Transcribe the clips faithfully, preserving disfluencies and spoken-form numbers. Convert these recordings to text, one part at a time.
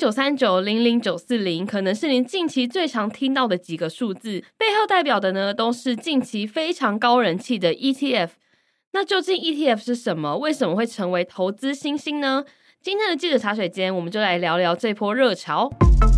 九三九、零零九四零可能是您近期最常听到的几个数字，背后代表的呢都是近期非常高人气的 E T F。 那究竟 E T F 是什么？为什么会成为投资新星呢？今天的记者茶水间，我们就来聊聊这波热潮。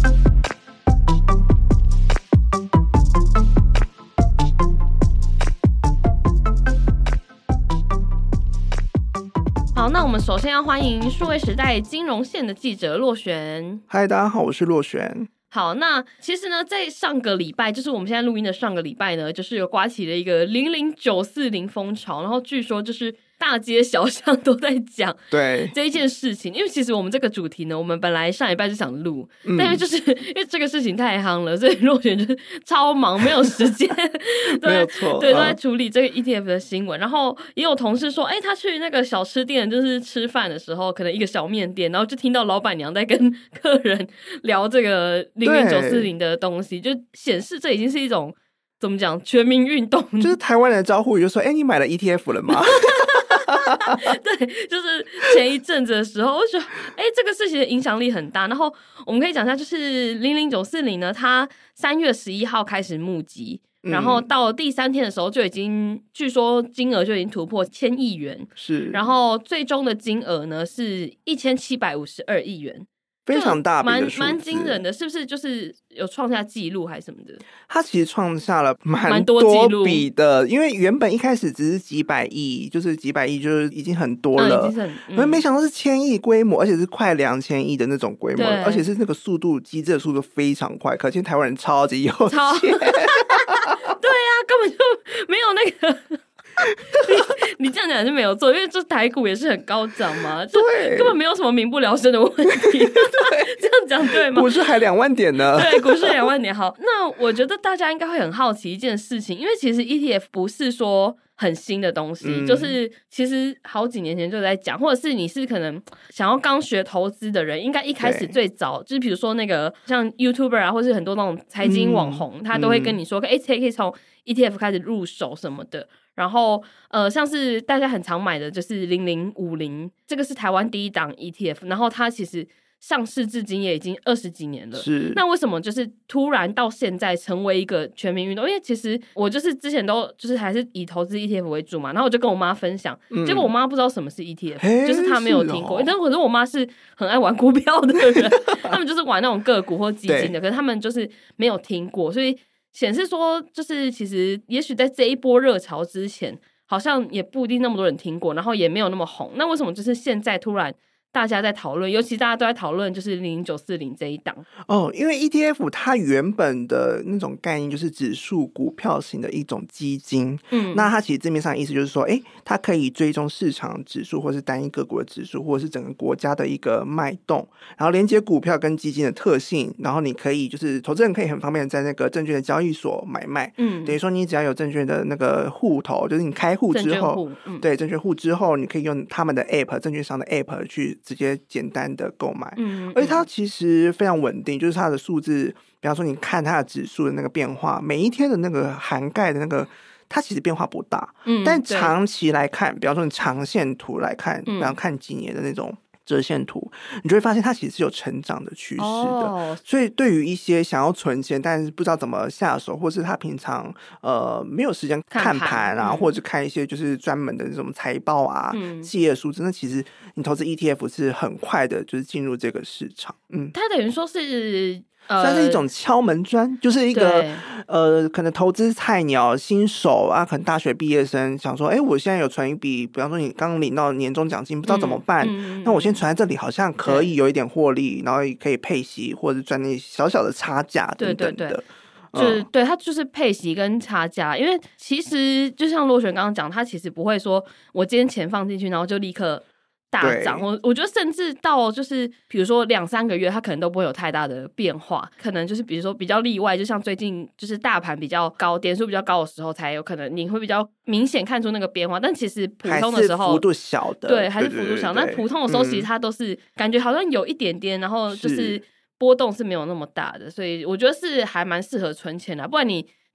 好，那我们首先要欢迎数位时代金融线的记者洛璇。 嗨，大家好，我是洛璇。 好，那其实呢，在上个礼拜，就是我们现在录音的上个礼拜呢，就是有刮起了一个零零九四零风潮，然后据说就是大街小巷都在讲对这一件事情。因为其实我们这个主题呢，我们本来上礼拜就想录、嗯、但因为就是因为这个事情太夯了，所以洛璇就是超忙，没有时间没有错， 对，都在处理这个 E T F 的新闻。然后也有同事说，哎、欸，他去那个小吃店就是吃饭的时候，可能一个小面店，然后就听到老板娘在跟客人聊这个零零九四零的东西，就显示这已经是一种怎么讲全民运动， 就是台湾人的招呼语就说，哎、欸，你买了 E T F 了吗？ 对，就是前一阵子的时候，我觉得哎、欸，这个事情的影响力很大。然后我们可以讲一下，就是零零九四零呢，它三月十一号开始募集，然后到第三天的时候就已经，据说金额就已经突破千亿元， 是， 然后最终的金额呢是一千七百五十二亿元。 非常大笔的数字， 蛮蛮惊人的，是不是？就是有创下纪录还是什么的？ 它其实创下了蛮多笔的，因为原本一开始只是几百亿，就是几百亿就是已经很多了， 嗯、已经很， 嗯、没想到是千亿规模，而且是快两千亿的那种规模，而且是那个速度，机制的速度非常快，可见台湾人超级有钱。 超对啊，根本就没有那个。你, 你这样讲是没有错，因为这台股也是很高涨嘛，就根本没有什么民不聊生的问题。这样讲对吗？ 股市还两万点呢。 对，股市两万点。好，那我觉得大家应该会很好奇一件事情，因为其实 E T F 不是说很新的东西、嗯、就是其实好几年前就在讲，或者是你是可能想要刚学投资的人，应该一开始最早就是比如说那个像 YouTuber 啊，或是很多那种财经网红、嗯、他都会跟你说哎、嗯，可以从 E T F 开始入手什么的。然后呃，像是大家很常买的就是零零五零，这个是台湾第一档 E T F， 然后它其实上市至今也已经二十几年了。 是， 那为什么就是突然到现在成为一个全民运动？因为其实我就是之前都就是还是以投资 E T F 为主嘛，然后我就跟我妈分享、嗯、结果我妈不知道什么是 E T F， 就是她没有听过。但可是我妈是很爱玩股票的人，他们就是玩那种个股或基金的，可是他们就是没有听过，所以显示说就是其实也许在这一波热潮之前好像也不一定那么多人听过，然后也没有那么红。那为什么就是现在突然大家在讨论，尤其大家都在讨论就是零零九四零这一档哦，因为 E T F 它原本的那种概念就是指数股票型的一种基金，嗯，那它其实字面上的意思就是说，哎，它可以追踪市场指数，或是单一个股的指数，或者是整个国家的一个脉动，然后连接股票跟基金的特性，然后你可以就是投资人可以很方便在那个证券的交易所买卖，嗯，等于说你只要有证券的那个户头，就是你开户之后，嗯、对，证券户之后，你可以用他们的 App 证券商的 App 去直接简单的购买，嗯，而且它其实非常稳定，就是它的数字，比方说你看它的指数的那个变化，每一天的那个涵盖的那个，它其实变化不大，嗯，但长期来看，比方说你长线图来看，比方看几年的那种折线图，你就会发现它其实是有成长的趋势的，哦，所以对于一些想要存钱但是不知道怎么下手，或是他平常呃没有时间看盘啊，嗯，或者看一些就是专门的这种财报啊，嗯，企业数字，那其实你投资 E T F 是很快的就是进入这个市场，嗯， 它等于说是算是一种敲门砖，就是一个呃，可能投资菜鸟新手啊，可能大学毕业生想说，哎，我现在有存一笔，比方说你刚领到年终奖金，不知道怎么办，嗯嗯，那我先存在这里，好像可以有一点获利，然后也可以配息或者赚那小小的差价等等的。对对对， 就是对，它就是配息跟差价，因为其实就像洛璇刚刚讲，它其实不会说我今天钱放进去，然后就立刻大涨，我我觉得甚至到就是比如说两三个月它可能都不会有太大的变化，可能就是比如说比较例外，就像最近就是大盘比较高，点数比较高的时候才有可能你会比较明显看出那个变化，但其实普通的时候还是幅度小的， 对，还是幅度小，那普通的时候其实它都是，嗯，感觉好像有一点点，然后就是波动是没有那么大的，所以我觉得是还蛮适合存钱的，不然你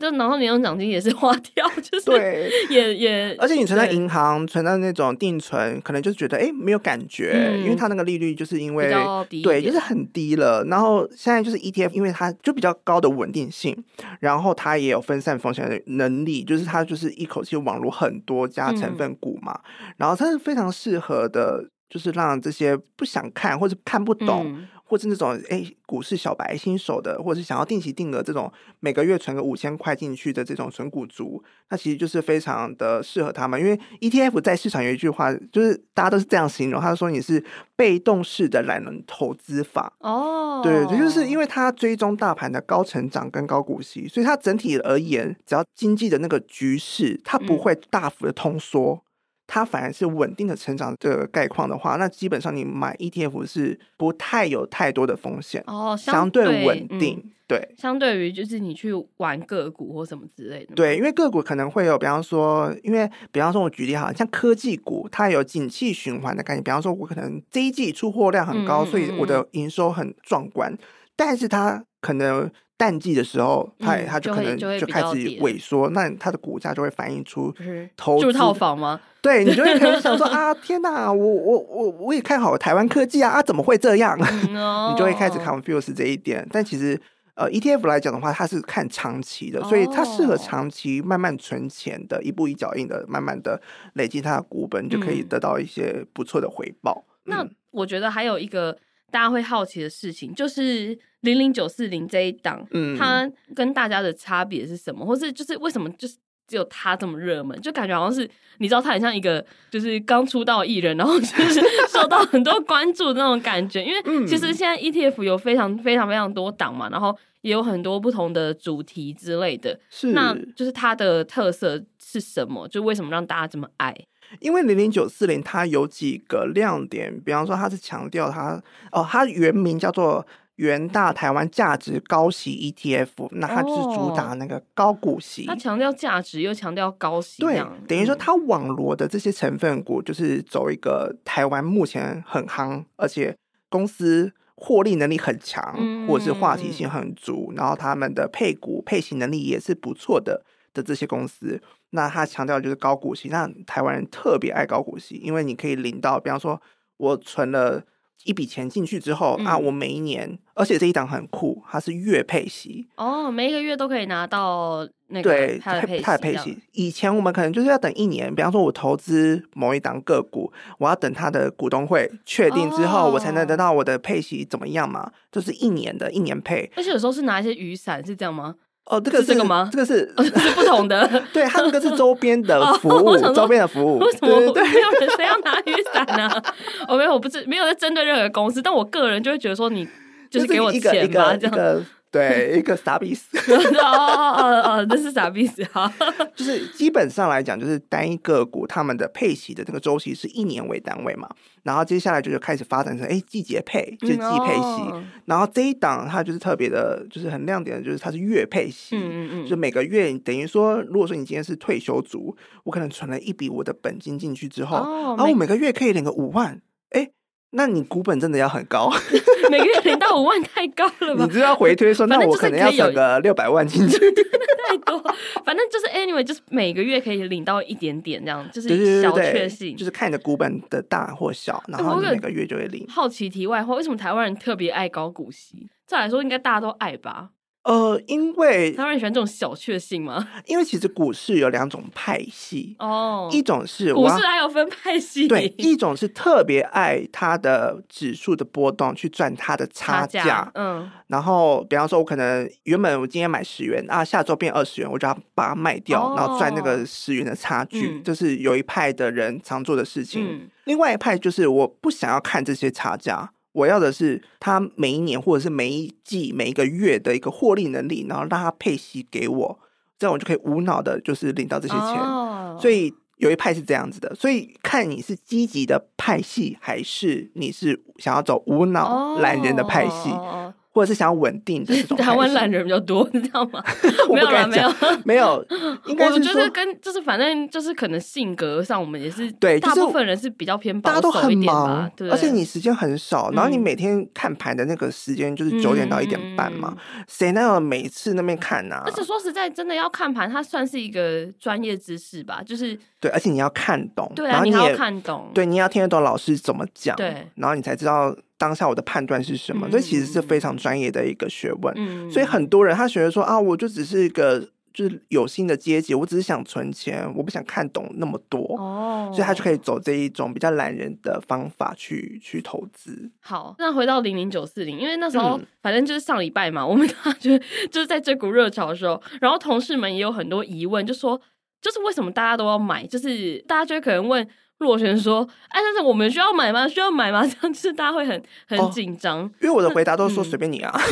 就然后年终奖金也是花掉，就是对， 也也， 而且你存在银行存到那种定存，可能就觉得哎没有感觉、嗯，因为它那个利率就是因为比较低， 对，就是很低了。然后现在就是 E T F， 因为它就比较高的稳定性，然后它也有分散风险的能力，就是它就是一口气网罗很多家成分股嘛，嗯、然后它是非常适合的，就是让这些不想看或者看不懂。嗯，或是那种哎股市小白新手的，或者是想要定期定额这种每个月存个五千块进去的这种存股族，那其实就是非常的适合他们。因为 E T F 在市场有一句话，就是大家都是这样形容，他说你是被动式的懒人投资法。哦，对，就是因为它追踪大盘的高成长跟高股息，所以它整体而言，只要经济的那个局势，它不会大幅的通缩。嗯，它反而是稳定的成长这个概况的话，那基本上你买 E T F 是不太有太多的风险。哦，相, 相对稳定、嗯、对， 相对于就是你去玩个股或什么之类的。 对，因为个股可能会有比方说，因为比方说我举例好像科技股它有景气循环的概念，比方说我可能这一季出货量很高、嗯、所以我的营收很壮观，但是它可能淡季的时候它、嗯、它就可能就开始萎缩，那它的股价就会反映出投资。 住套房吗？ 对，你就会可能想说啊，天哪，我我我我也看好台湾科技啊，啊怎么会这样？嗯、你就会开始 confuse 这一点。但其实呃 E T F 来讲的话，它是看长期的，所以它适合长期慢慢存钱的，一步一脚印的，慢慢的累积它的股本，就可以得到一些不错的回报。 嗯、那我觉得还有一个大家会好奇的事情，就是零零九四零这一档，嗯，它跟大家的差别是什么，或是就是为什么就是只有他这么热门，就感觉好像是你知道他很像一个就是刚出道艺人，然后就是受到很多关注的那种感觉。因为其实现在 E T F 有非常非常非常多档嘛，然后也有很多不同的主题之类的。是，那就是它的特色是什么？就为什么让大家这么爱？ 因为零零九四零它有几个亮点，比方说它是强调它哦，它原名叫做元大台湾价值高息 E T F， 那它就是主打那个高股息， 它强调价值又强调高息， 对，等于说它网罗的这些成分股就是走一个台湾目前很夯，而且公司获利能力很强，嗯、或者是话题性很足，然后他们的配股配息能力也是不错的的这些公司。那它强调就是高股息，那台湾人特别爱高股息，因为你可以领到，比方说我存了一笔钱进去之后、嗯、啊，我每一年，而且这一档很酷，它是月配息哦，每一个月都可以拿到那个它的配息。它的配息， 以前我们可能就是要等一年，比方说我投资某一档个股，我要等它的股东会确定之后、哦，我才能得到我的配息怎么样嘛？就是一年的一年配， 而且有时候是拿一些雨伞，是这样吗？ 哦，这个 是, 是这个吗？ 这个是、 哦、是不同的， 对，它这个是周边的服务，哦、周边的服务。 为什么对对对没有人谁要拿雨伞呢、啊？我没有，我不是没有在针对任何公司，但我个人就会觉得说，你就是给我钱吧， 这样。对，一个傻逼死哦哦哦，这是傻逼死哈。 就是基本上来讲，就是单一个股他们的配息的这个周期是一年为单位嘛，然后接下来就是开始发展成哎季节配，就是季配息、嗯哦，然后这一档它就是特别的，就是很亮点的，就是它是月配息，嗯嗯嗯，就每个月等于说，如果说你今天是退休族，我可能存了一笔我的本金进去之后，哦、然后我每个月可以领个五万，哎。那你股本真的要很高， 每个月领到五万太高了吧？ 你就要回推说，那我可能要省个六百万进去， 太多。反正就是 anyway， 就是每个月可以领到一点点，这样就是小确幸， 对对对，就是看你的股本的大或小，然后你每个月就会领。 好奇题外话，为什么台湾人特别爱高股息？照来说应该大家都爱吧？ 呃，因为台湾人喜欢这种小确幸吗？ 因为其实股市有两种派系哦，一种是股市还有分派系， 对，一种是特别爱它的指数的波动去赚它的差价，差价嗯，然后比方说我可能原本我今天买十元啊，下周变二十元，我就要把它卖掉，哦、然后赚那个十元的差距，嗯、这是有一派的人常做的事情。嗯、另外一派就是我不想要看这些差价。我要的是他每一年或者是每一季每一个月的一个获利能力，然后让他配息给我，这样我就可以无脑的就是领到这些钱、哦、所以有一派是这样子的，所以看你是积极的派系还是你是想要走无脑懒人的派系、哦、 或者是想要稳定的这种。 台湾懒人比较多，你知道吗？ 没有啦，没有，没有。应该是我觉得跟就是反正就是可能性格上，我们也是对， 大部分人是比较偏保守一点吧，大家都很忙， 对，而且你时间很少，然后你每天看盘的那个时间就是九点到一点半嘛，谁、嗯、能有每次那边看啊？ 而且说实在，真的要看盘，它算是一个专业知识吧，就是对，而且你要看懂， 对啊， 然后你还要看懂， 对，你要听得懂老师怎么讲， 对， 然后你才知道当下我的判断是什么，这、嗯、其实是非常专业的一个学问。嗯，所以很多人他觉得说啊，我就只是一个就是有心的阶级，我只是想存钱，我不想看懂那么多，哦，所以他就可以走这一种比较懒人的方法去去投资。 好，那回到零零九四零，因为那时候、嗯、反正就是上礼拜嘛，我们大家就就是在这股热潮的时候，然后同事们也有很多疑问，就说就是为什么大家都要买，就是大家就会可能问若瑄说：“哎，但是我们需要买吗？需要买吗？”这样就是大家会很很紧张、哦， 因为我的回答都说随便你啊。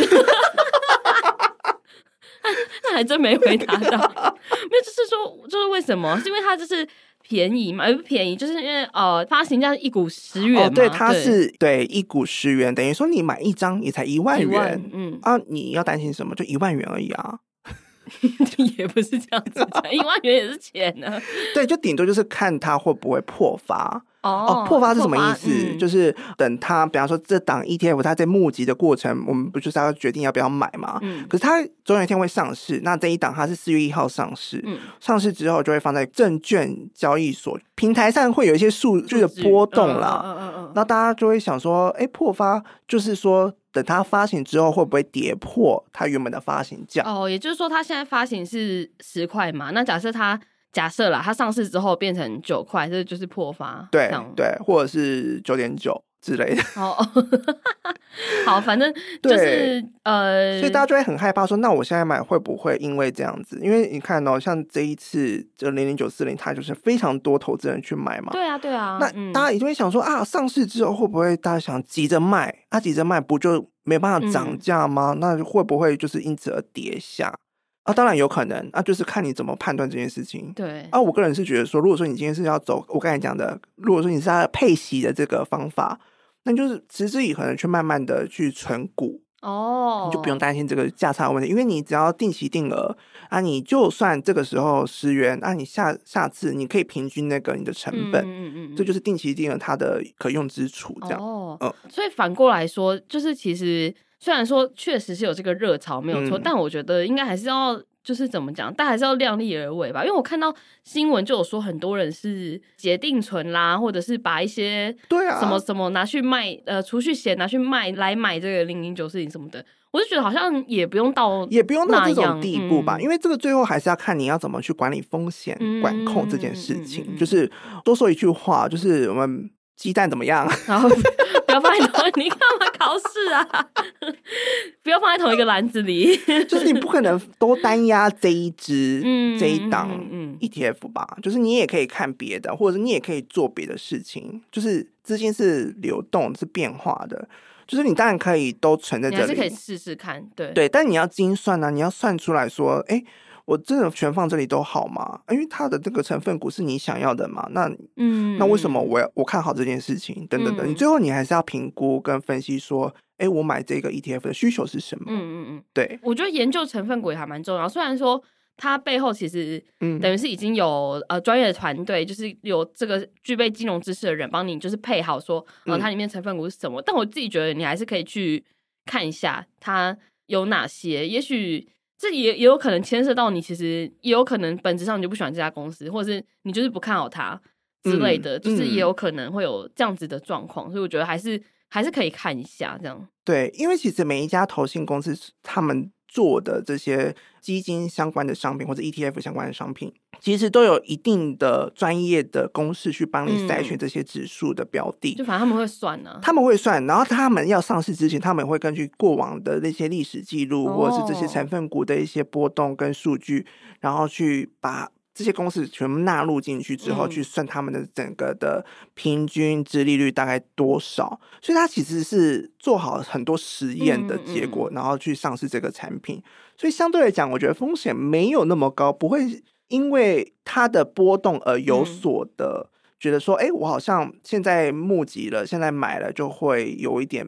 那还真没回答到，没有，就是说，就是为什么？是因为它就是便宜嘛？不便宜，就是因为呃，发行价是一股十元嘛，哦、 对，它是 对, 对一股十元，等于说你买一张也才一万元，万嗯啊，你要担心什么？就一万元而已啊。 也不是这样子讲，一万元也是钱呢、啊。 对，就顶多就是看它会不会破发。 哦, 哦，破发是什么意思？ 嗯、 就是等它，比方说这档 E T F 它在募集的过程，我们不就是要决定要不要买嘛？嗯，可是它总有一天会上市。那这一档它是四月一号上市，嗯，上市之后就会放在证券交易所平台上，会有一些数据的波动啦。嗯嗯嗯，那大家就会想说，哎，破发就是说等它发行之后会不会跌破它原本的发行价？ 哦，也就是说它现在发行是十块嘛？那假设它。假设啦，它上市之后变成九块，这就是破发。 对对，或者是九点九之类的。哦， 好，反正就是呃， 所以大家就会很害怕说，那我现在买会不会因为这样子？因为你看哦，像这一次就零零九四零，它就是非常多投资人去买嘛。 对啊，对啊。 那大家也就会想说、嗯、啊，上市之后会不会大家想急着卖？啊，急着卖不就没办法涨价吗？嗯、那会不会就是因此而跌下？啊，当然有可能啊，就是看你怎么判断这件事情。 对啊，我个人是觉得说，如果说你今天是要走我刚才讲的，如果说你是要配息的这个方法，那你就是持之以恒的去慢慢的去存股哦，你就不用担心这个价差的问题，因为你只要定期定额啊，你就算这个时候十元啊，你下下次你可以平均那个你的成本，嗯嗯嗯，这就是定期定额它的可用之处，这样哦、 嗯。所以反过来说，就是其实。虽然说确实是有这个热潮没有错、嗯、但我觉得应该还是要就是怎么讲，但还是要量力而为吧。因为我看到新闻就有说很多人是结定存啦，或者是把一些对啊什么什么拿去卖呃储蓄险拿去卖来买这个零零九四零什么的，我就觉得好像也不用到也不用到这种地步吧、嗯、因为这个最后还是要看你要怎么去管理风险、嗯、管控这件事情、嗯、就是多说一句话，就是我们鸡蛋怎么样然后不要放在同你干嘛考试啊不要放在同一个篮子里就是你不可能都单压这一支、嗯、这一档 E T F 吧、嗯、就是你也可以看别的，或者你也可以做别的事情，就是资金是流动是变化的，就是你当然可以都存在这里， 你还是可以试试看，对对，但你要精算啊，你要算出来说哎，我真的全放这里都好吗？因为它的这个成分股是你想要的嘛，那嗯，那为什么我我看好这件事情等等等、嗯、你最后你还是要评估跟分析说哎，我买这个 E T F 的需求是什么？嗯嗯嗯，对， 我觉得研究成分股也还蛮重要，虽然说它背后其实等于是已经有、嗯、呃专业的团队，就是有这个具备金融知识的人帮你就是配好说呃它里面成分股是什么、嗯、但我自己觉得你还是可以去看一下它有哪些，也许这也也有可能牵涉到你其实也有可能本质上你就不喜欢这家公司，或者是你就是不看好它之类的、嗯、就是也有可能会有这样子的状况、嗯、所以我觉得还是还是可以看一下这样。 对，因为其实每一家投信公司他们做的这些基金相关的商品或者 E T F 相关的商品其实都有一定的专业的公式去帮你筛选这些指数的标的、 嗯、就反正他们会算呢、啊、 他们会算，然后他们要上市之前他们会根据过往的那些历史记录、哦、或者是这些成分股的一些波动跟数据，然后去把这些公司全部纳入进去之后、嗯、去算他们的整个的平均殖利率大概多少，所以它其实是做好很多实验的结果、嗯嗯嗯、然后去上市这个产品，所以相对来讲我觉得风险没有那么高，不会因为它的波动而有所的、嗯、觉得说哎，我好像现在募集了现在买了就会有一点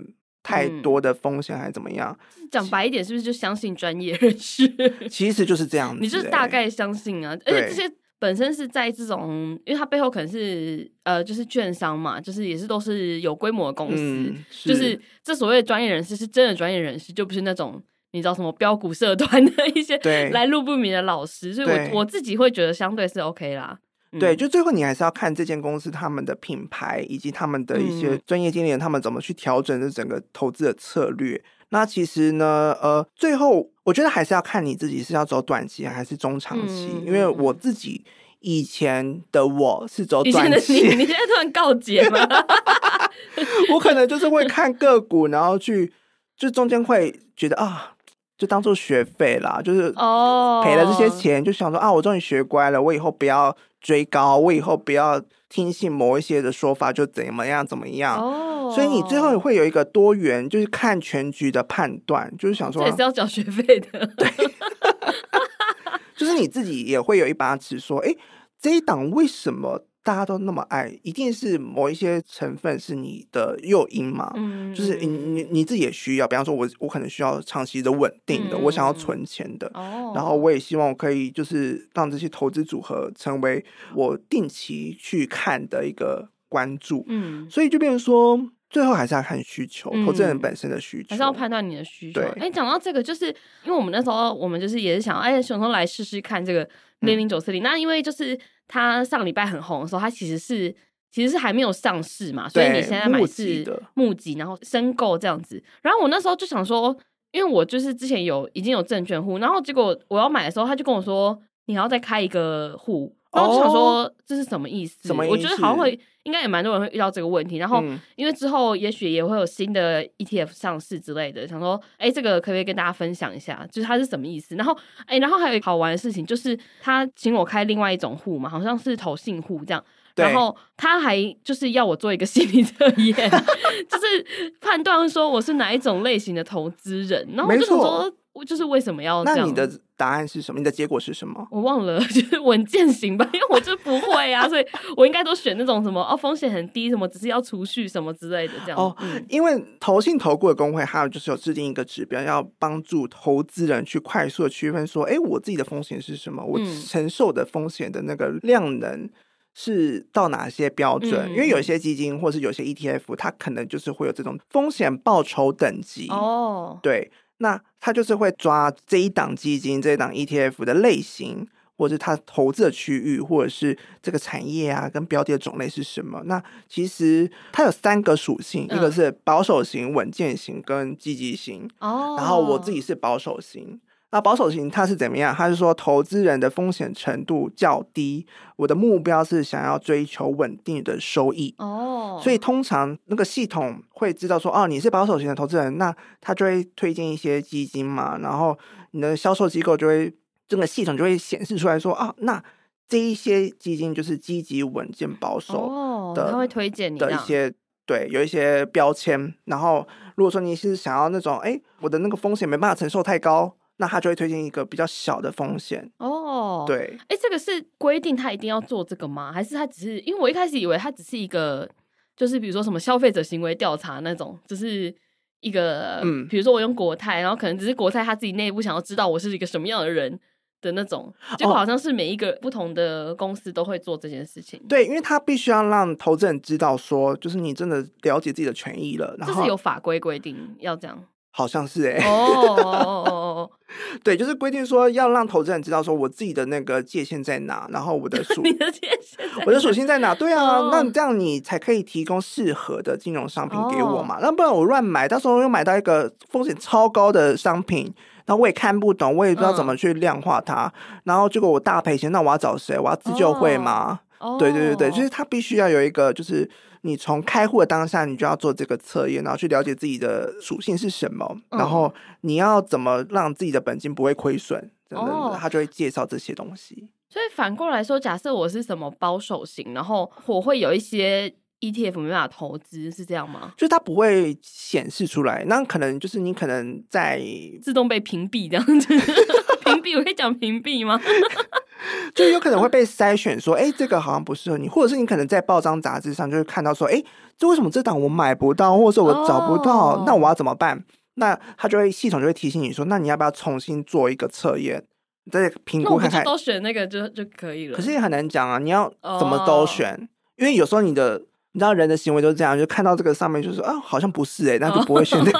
太多的风险还是怎么样。 讲白一点，是不是就相信专业人士？ 其实就是这样子、欸， 你就是大概相信啊，而且这些本身是在这种，因为它背后可能是呃，就是券商嘛，就是也是都是有规模的公司，嗯、是就是这所谓的专业人士是真的专业人士，就不是那种你知道什么标股社团的一些来路不明的老师，所以我我自己会觉得相对是 OK 啦。 对，就最后你还是要看这间公司他们的品牌以及他们的一些专业经理人他们怎么去调整这整个投资的策略。那其实呢呃，最后我觉得还是要看你自己是要走短期还是中长期、嗯、因为我自己以前的我是走短期， 以前的你你现在突然告解吗？ 我可能就是会看个股然后去就中间会觉得啊就当做学费啦，就是赔了这些钱、oh. 就想说啊我终于学乖了，我以后不要追高，我以后不要听信某一些的说法就怎么样怎么样、oh. 所以你最后会有一个多元就是看全局的判断，就是想说这也是要缴学费的。 对就是你自己也会有一把尺说哎，这一档为什么大家都那么爱，一定是某一些成分是你的诱因嘛、嗯、就是你你你自己也需要，比方说我我可能需要长期的稳定的、嗯、我想要存钱的、哦、然后我也希望我可以就是让这些投资组合成为我定期去看的一个关注，嗯，所以就变成说最后还是要看需求、嗯、投资人本身的需求， 还是要判断你的需求。哎，讲到这个就是因为我们那时候我们就是也是想哎，想说来试试看这个零零九四零，那因为就是他上礼拜很红的时候，他其实是其实是还没有上市嘛，所以你现在买是募集然后申购这样子。然后我那时候就想说，因为我就是之前有已经有证券户，然后结果我要买的时候他就跟我说你还要再开一个户，然后我就想说、哦、这是什么意思？什么意思？我觉得好像会应该也蛮多人会遇到这个问题，然后、嗯、因为之后也许也会有新的 E T F 上市之类的，想说哎，这个可不可以跟大家分享一下就是它是什么意思。然后哎，然后还有一个好玩的事情就是他请我开另外一种户嘛，好像是投信户这样，然后他还就是要我做一个心理测验就是判断说我是哪一种类型的投资人，然后我就想说就是为什么要这样。 那你的答案是什么？你的结果是什么？ 我忘了，就是稳健型吧，因为我就不会啊所以我应该都选那种什么哦风险很低，什么只是要储蓄什么之类的这样。哦、 嗯，因为投信投顾的公会还有就是有制定一个指标，要帮助投资人去快速的区分说哎，我自己的风险是什么，我承受的风险的那个量能是到哪些标准、嗯、因为有些基金或是有些 E T F 它可能就是会有这种风险报酬等级哦，对，那它就是会抓这一档基金这一档 E T F 的类型，或者是它投资的区域，或者是这个产业啊跟标的的种类是什么。那其实它有三个属性、嗯、一个是保守型、稳健型跟积极型哦，然后我自己是保守型。那保守型它是怎么样？它是说投资人的风险程度较低，我的目标是想要追求稳定的收益哦，所以通常那个系统会知道说哦，你是保守型的投资人，那他就会推荐一些基金嘛，然后你的销售机构就会这个系统就会显示出来说啊，那这一些基金就是积极稳健保守的、哦、 他会推荐你的一些对有一些标签，然后如果说你是想要那种哎，我的那个风险没办法承受太高，那他就会推荐一个比较小的风险哦。对， 哎，这个是规定他一定要做这个吗？还是他只是因为我一开始以为他只是一个，就是比如说什么消费者行为调查那种，就是一个，嗯，比如说我用国泰，然后可能只是国泰他自己内部想要知道我是一个什么样的人的那种，结果好像是每一个不同的公司都会做这件事情。哦、 对，因为他必须要让投资人知道说，就是你真的了解自己的权益了，然后这是有法规规定要这样。 好像是哎、欸，哦哦哦，对，就是规定说要让投资人知道说我自己的那个界限在哪，然后我的属你的界限在哪， 我的属性在哪？对啊，哦、那这样你才可以提供适合的金融商品给我嘛，那、哦、不然我乱买，到时候又买到一个风险超高的商品，然后我也看不懂，我也不知道怎么去量化它，嗯、然后结果我大赔钱，那我要找谁？我要自救会吗？哦、对对对对，就是他必须要有一个就是。你从开户的当下你就要做这个测验，然后去了解自己的属性是什么、嗯、然后你要怎么让自己的本金不会亏损等等的、哦、他就会介绍这些东西。 所以反过来说，假设我是什么保守型，然后我会有一些 E T F 没办法投资，是这样吗？ 就是它不会显示出来，那可能就是你可能在自动被屏蔽这样子屏蔽，我可以讲屏蔽吗？ 就有可能会被筛选说，哎、欸，这个好像不适合你，或者是你可能在报章杂志上就会看到说，哎、欸，这为什么这档我买不到，或者是我找不到， oh. 那我要怎么办？那他就会系统就会提醒你说，那你要不要重新做一个测验，再评估看看。 那我不就都选那个就就可以了？ 可是也很难讲啊，你要怎么都选， oh. 因为有时候你的你知道人的行为就是这样，就看到这个上面就是啊，好像不是哎、欸，那就不会选这个。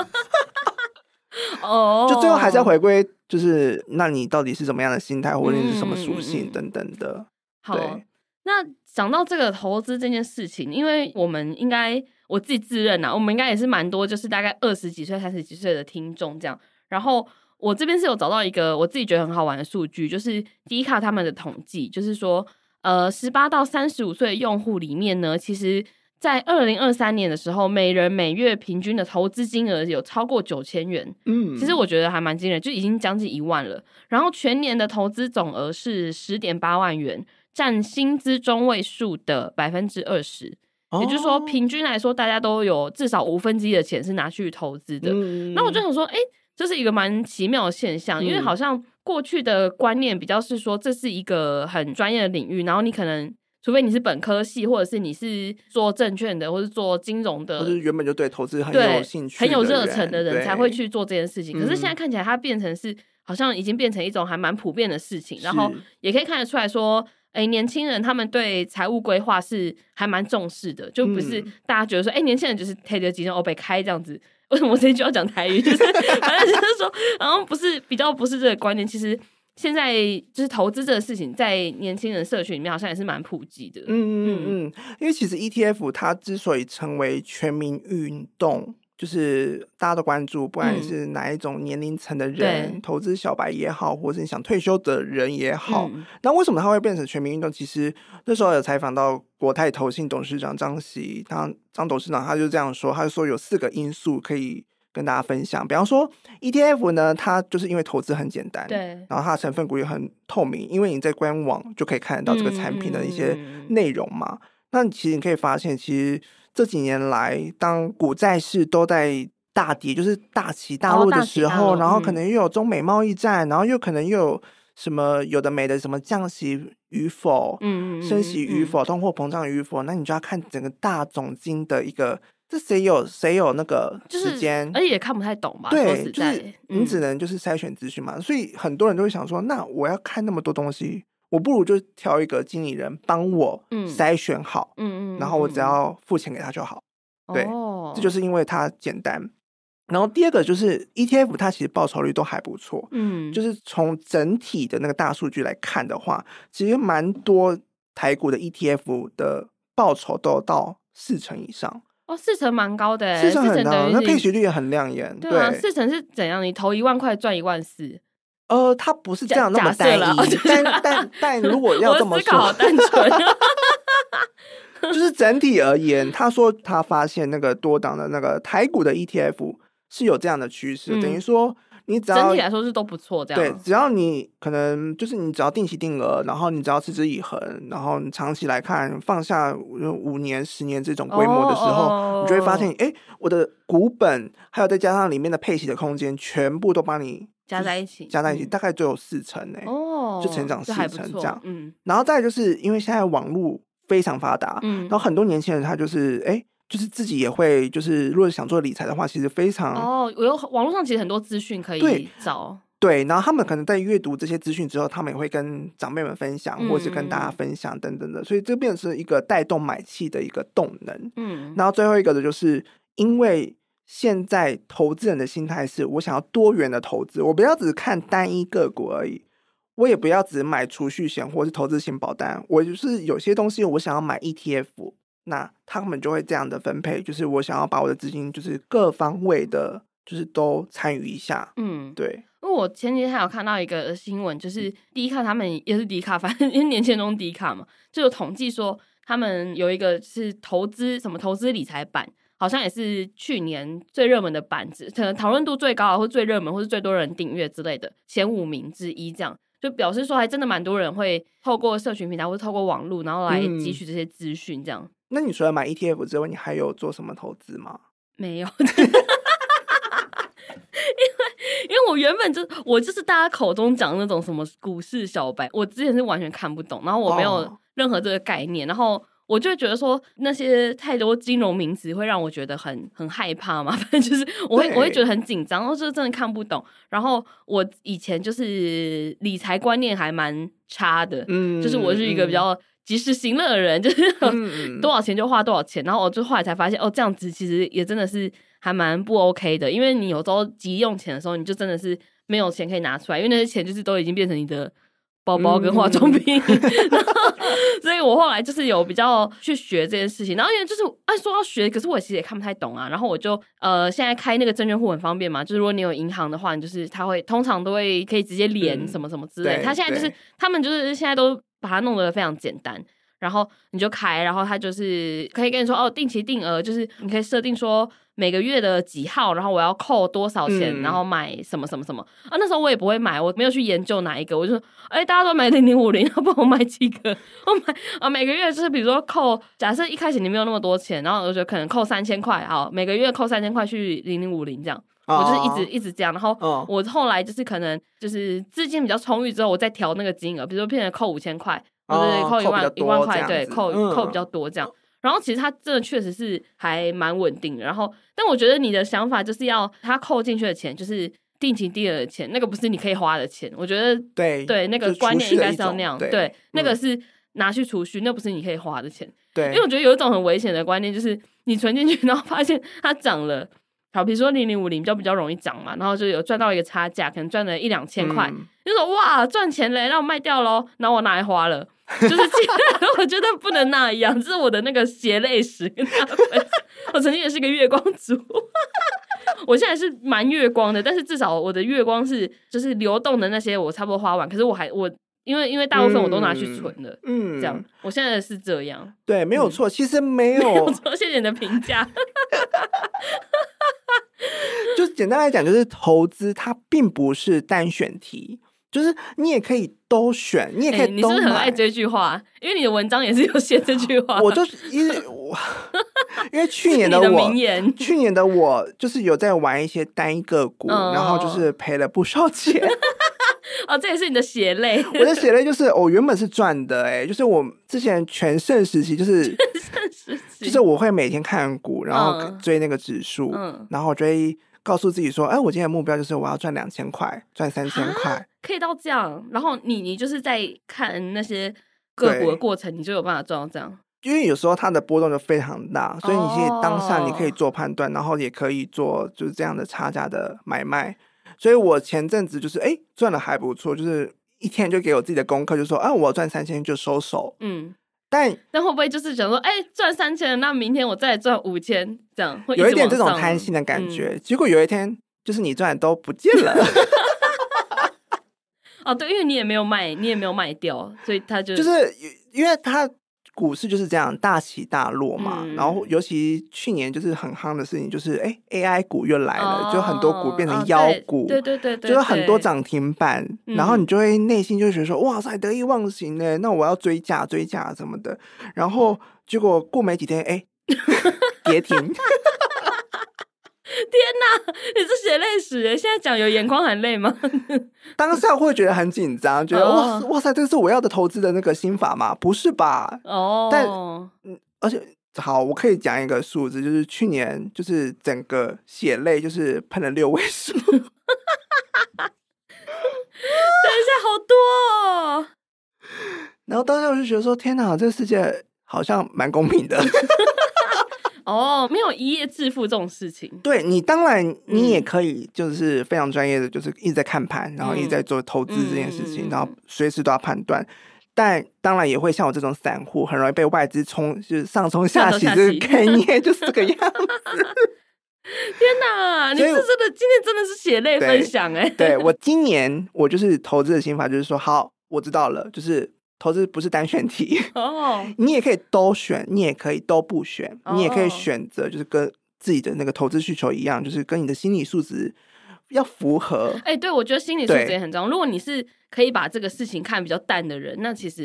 哦， oh. 就最后还是要回归，就是那你到底是怎么样的心态，或者你是什么属性等等的。嗯、 好，那讲到这个投资这件事情，因为我们应该我自己自认啊，我们应该也是蛮多，就是大概二十几岁、三十几岁的听众这样。然后我这边是有找到一个我自己觉得很好玩的数据，就是 D 卡他们的统计，就是说，呃，十八到三十五岁的用户里面呢，其实在二零二三年的时候，每人每月平均的投资金额有超过九千元。嗯，其实我觉得还蛮惊人，就已经将近一万了。然后全年的投资总额是十点八万元，占薪资中位数的百分之二十。也就是说，平均来说，大家都有至少五分之一的钱是拿去投资的。嗯，那我就想说，哎、欸，这是一个蛮奇妙的现象，因为好像过去的观念比较是说，这是一个很专业的领域，然后你可能除非你是本科系，或者是你是做证券的，或是做金融的， 或是原本就对投资很有兴趣、 很有热忱的人才会去做这件事情。可是现在看起来，它变成是好像已经变成一种还蛮普遍的事情，然后也可以看得出来说，哎，年轻人他们对财务规划是还蛮重视的，就不是大家觉得说，哎、嗯，年轻人就是推着几张欧北开这样子。为什么我这一句要讲台语？就是反正就是说，然后不是比较不是这个观念。其实现在就是投资这个事情，在年轻人社群里面好像也是蛮普及的。 嗯嗯嗯，因为其实 E T F 它之所以成为全民运动，就是大家都关注，不管你是哪一种年龄层的人、嗯，投资小白也好，或是你想退休的人也好，嗯、那为什么它会变成全民运动？其实那时候有采访到国泰投信董事长张喜，他张董事长他就这样说，他就说有四个因素可以跟大家分享。比方说 E T F 呢，它就是因为投资很简单，对，然后它的成分股也很透明，因为你在官网就可以看得到这个产品的一些内容嘛。嗯、那其实你可以发现，其实这几年来，当股债市都在大跌，就是大起大落的时候，哦、然后可能又有中美贸易战，然后又可能又有什么有的没的，什么降息与否，嗯，升息与否，嗯、通货膨胀与否，那你就要看整个大总经的一个，这谁有谁有那个时间， 就是，而且也看不太懂吧？ 对，就是你只能就是筛选资讯嘛，嗯、所以很多人都会想说，那我要看那么多东西，我不如就挑一个经理人帮我筛选好，嗯嗯，然后我只要付钱给他就好，嗯、对，哦，这就是因为它简单。然后第二个就是 E T F 它其实报酬率都还不错，嗯，就是从整体的那个大数据来看的话，其实蛮多台股的 E T F 的报酬都有到四成以上。 哦，四成蛮高的， 四成很高，那配息率也很亮眼。 对啊，四成是怎样？你投一万块赚一万四？ 呃，它不是这样那么单一，哦、但但但如果要这么说，我思考好单纯。 就是整体而言，他说他发现那个多档的那个台股的 E T F 是有这样的趋势，嗯、等于说你只要整体来说是都不错，这样对，只要你可能就是你只要定期定额，然后你只要持之以恒，然后你长期来看放下五年、十年这种规模的时候，哦、你就会发现，哎，我的股本还有再加上里面的配息的空间，全部都帮你加在一起， 加在一起， 嗯、 大概就有四成哎，哦，就成长四成这样， 嗯， 然后再来就是因为现在网络非常发达，嗯，然后很多年轻人他就是哎。就是自己也会，就是如果想做理财的话，其实非常哦，我有网络上其实很多资讯可以找， 对，然后他们可能在阅读这些资讯之后，他们也会跟长辈们分享，嗯、或者是跟大家分享等等的，所以这变成是一个带动买气的一个动能。嗯，然后最后一个的就是因为现在投资人的心态是我想要多元的投资，我不要只看单一个股而已，我也不要只买储蓄险或是投资型保单，我就是有些东西我想要买 E T F。那他们就会这样的分配，就是我想要把我的资金就是各方位的就是都参与一下。嗯，对， 因为我前几天还有看到一个新闻，就是迪卡他们也是迪卡，反正因为年轻人中迪卡嘛，就有统计说他们有一个是投资什么投资理财版，好像也是去年最热门的版子，可能讨论度最高或最热门或是最多人订阅之类的前五名之一，这样就表示说还真的蛮多人会透过社群平台或者透过网络然后来汲取这些资讯这样。嗯， 那你除了买 E T F 之外，你还有做什么投资吗？ 没有。因为因为我原本就我就是大家口中讲那种什么股市小白，我之前是完全看不懂，然后我没有任何这个概念，然后我就会觉得说那些太多金融名词会让我觉得很很害怕嘛，反正就是我会我会觉得很紧张，然后就真的看不懂。然后我以前就是理财观念还蛮差的，嗯，就是我是一个比较及时行乐的人，就是多少钱就花多少钱，然后我就后来才发现哦，这样子其实也真的是还蛮不 OK 的，因为你有时候急用钱的时候，你就真的是没有钱可以拿出来，因为那些钱就是都已经变成你的包包跟化妆品、嗯、然后所以我后来就是有比较去学这件事情，然后因为就是按说要学，可是我其实也看不太懂啊，然后我就呃现在开那个证券户很方便嘛，就是如果你有银行的话，你就是他会通常都会可以直接连什么什么之类、嗯、他现在就是他们就是现在都把它弄得非常简单，然后你就开，然后他就是可以跟你说哦，定期定额，就是你可以设定说每个月的几号，然后我要扣多少钱、嗯、然后买什么什么什么啊。那时候我也不会买，我没有去研究哪一个，我就说哎，大家都买零零五零，要不然我买几个，我买啊，每个月就是比如说扣，假设一开始你没有那么多钱，然后我就可能扣三千块，好，每个月扣三千块去零零五零这样。我就是一直一直这样，然后我后来就是可能就是资金比较充裕之后，我再调那个金额，比如说变成扣五千块，或者扣一万、哦、一万块，对，扣、嗯、扣比较多这样。然后其实它真的确实是还蛮稳定的。然后，但我觉得你的想法就是要它扣进去的钱就是定期定额的钱，那个不是你可以花的钱。我觉得对对，那个观念应该是要那样，对，对那个是拿去储蓄，那不是你可以花的钱。对，因为我觉得有一种很危险的观念，就是你存进去，然后发现它涨了。好，比如说零零五零比较比较容易涨嘛，然后就有赚到一个差价，可能赚了一两千块，嗯、就说哇赚钱嘞，那我卖掉咯，然后我拿来花了，就是我觉得不能那样，这是我的那个血泪史跟他分享。我曾经也是个月光族，我现在是蛮月光的，但是至少我的月光是就是流动的那些我差不多花完，可是我还我。因为因为大部分我都拿去存了，嗯，这样，我现在是这样， 对，没有错、嗯，其实没有， 没有错，谢谢你的评价。 就简单来讲，就是投资它并不是单选题，就是你也可以都选，你也可以都买、欸、你是不是很爱这句话？因为你的文章也是有写这句话。 我就是因为我因为去年的我， 你的名言去年的我就是有在玩一些单一个股，嗯、然后就是赔了不少钱。 哦，这也是你的血泪。 我的血泪就是我原本是赚的、欸，哎，就是我之前全盛时期，就是全盛时期， 就是我会每天看股，然后追那个指数，嗯，然后我就会告诉自己说，哎，我今天的目标就是我要赚两千块，赚三千块， 可以到这样。然后你你就是在看那些个股的过程，你就有办法赚到这样。 因为有时候它的波动就非常大，所以你其实当下你可以做判断，哦、然后也可以做就是这样的差价的买卖。所以我前阵子就是哎赚的还不错，就是一天就给我自己的功课，就说啊我赚三千就收手。嗯，但但会不会就是想说哎赚三千，那明天我再赚五千，这样会一直有一点这种贪心的感觉、嗯。结果有一天就是你赚的都不见了。 哦，对，因为你也没有卖，你也没有卖掉，所以他就就是因为他。股市就是这样大起大落嘛、嗯、然后尤其去年就是很夯的事情就是哎 A I 股又来了、哦、就很多股变成妖股、哦、 对, 对对对对， 就是很多涨停板、嗯、然后你就会内心就会觉得说哇塞得意忘形耶，那我要追价追价什么的，然后结果过没几天哎跌停。 天哪，你是血泪史耶！现在讲有眼眶含泪吗？ 当下会觉得很紧张，觉得、oh. 哇哇塞，这是我要的投资的那个心法吗？不是吧？哦、oh. 但嗯，而且好，我可以讲一个数字，就是去年就是整个血泪就是喷了六位数。等一下，好多哦。 然后当时我就觉得说，天哪，这个世界好像蛮公平的。 哦，没有一夜致富这种事情。 对，你当然你也可以就是非常专业的，就是一直在看盘、嗯、然后一直在做投资这件事情、嗯、然后随时都要判断，但当然也会像我这种散户很容易被外资冲，就是上冲下洗，这个概念就是这个样子。 天哪，你是真的今天真的是血泪分享哎、欸！ 对，我今年我就是投资的心法就是说，好，我知道了，就是投资不是单选题哦， oh. 你也可以都选，你也可以都不选， oh. 你也可以选择就是跟自己的那个投资需求一样，就是跟你的心理素质要符合。 哎、欸，对，我觉得心理素质也很重要。如果你是可以把这个事情看比较淡的人，那其实也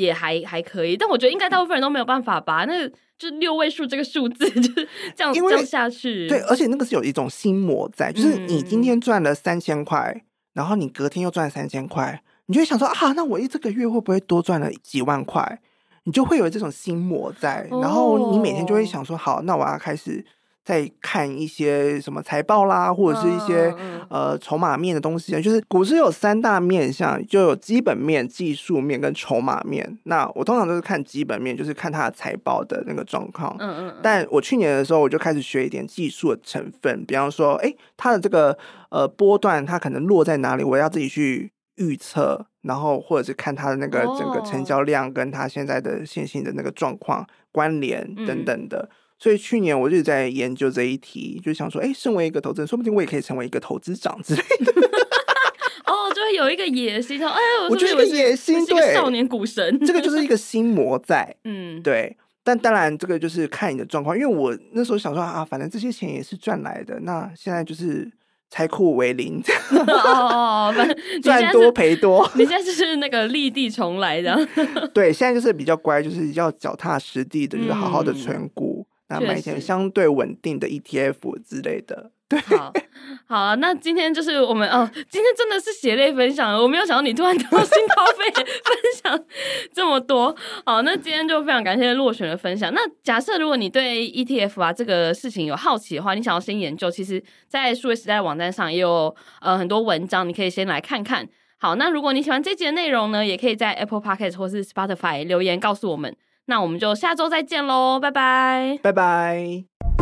也还还可以，但我觉得应该大部分人都没有办法吧，那个就六位数这个数字就是这样这样下去。 对，而且那个是有一种心魔在，就是你今天赚了三千块、嗯、然后你隔天又赚三千块，你就会想说啊，那我一这个月会不会多赚了几万块，你就会有这种心魔在、哦、然后你每天就会想说好，那我要开始再看一些什么财报啦，或者是一些、嗯、呃筹码面的东西。就是股市有三大面向，就有基本面、技术面跟筹码面。那我通常都是看基本面，就是看它的财报的那个状况。嗯嗯嗯。但我去年的时候，我就开始学一点技术的成分，比方说，哎，它的这个呃波段，它可能落在哪里，我要自己去预测，然后或者是看它的那个整个成交量跟它现在的现行的那个状况关联等等的。嗯，所以去年我就在研究这一题，就想说，哎，身为一个投资人，说不定我也可以成为一个投资长之类的。 哦，就会有一个野心，哎， 我觉得一个野心，对， 少年股神， 这个就是一个心魔在，嗯，对。但当然，这个就是看你的状况，因为我那时候想说啊，反正这些钱也是赚来的，那现在就是财库为零， 哦，反正赚多赔多。 你现在就是那个立地重来的， 对，现在就是比较乖，就是要脚踏实地的，就是好好的存股。嗯，那买一些相对稳定的 E T F 之类的。对， 好，好，那今天就是我们哦，今天真的是血泪分享，我没有想到你突然掏心掏肺分享这么多。好，那今天就非常感谢洛璇的分享。那假设如果你对 E T F 啊这个事情有好奇的话，你想要先研究，其实在数位时代的网站上也有呃很多文章，你可以先来看看。好，那如果你喜欢这集的内容呢，也可以在 Apple Podcast 或是 Spotify 留言告诉我们。那我们就下周再见咯，拜拜， 拜拜。